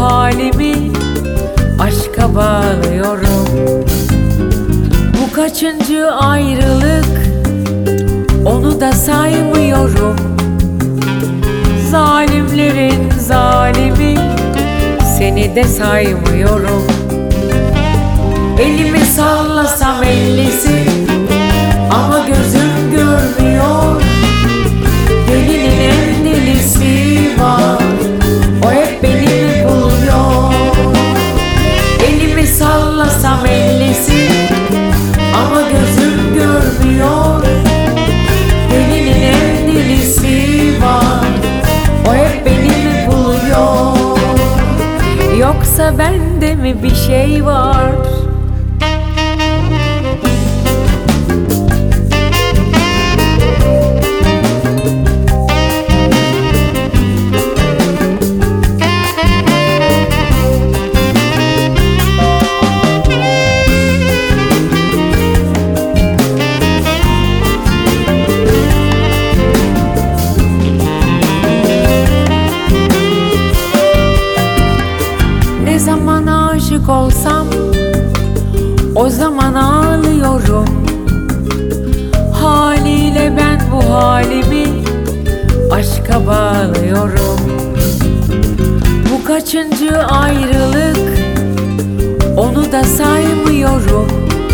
halimi aşka bağlıyorum. Bu kaçıncı ayrılık, onu da saymıyorum. Zalimlerin zalimi, seni de saymıyorum. Elimi sallasam ellisi, ama gözüm görmüyor. Delinin en delisi var, o hep beni buluyor. Elimi sallasam ellisi, ama gözüm görmüyor. Delinin en delisi var, o hep beni buluyor. Yoksa bende mi bir şey var? Ne zaman aşık olsam o zaman ağlıyorum. Haliyle ben bu halimi aşka bağlıyorum. Bu kaçıncı ayrılık, onu da saymıyorum.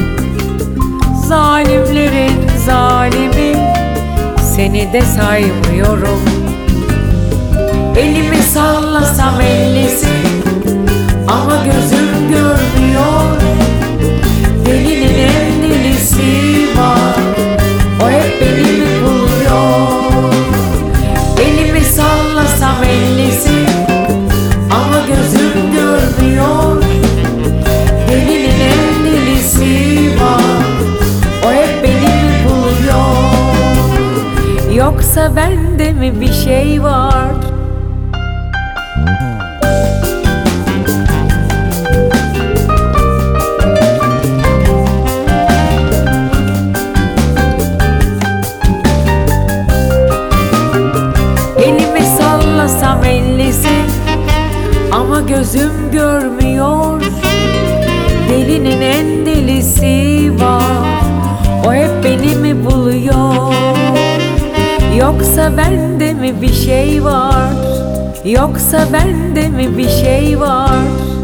Zalimlerin zalimi, seni de saymıyorum. Elimi sallasam ellisi, ama gözüm görmüyor. Delinin en delisi var, o hep beni buluyor. Elimi sallasam ellisi, ama gözüm görmüyor. Delinin en delisi var, o hep beni buluyor. Yoksa bende mi bir şey var? Ellisi, ama gözüm görmüyor. Delinin en delisi var, o hep beni mi buluyor? Yoksa bende mi bir şey var? Yoksa bende mi bir şey var?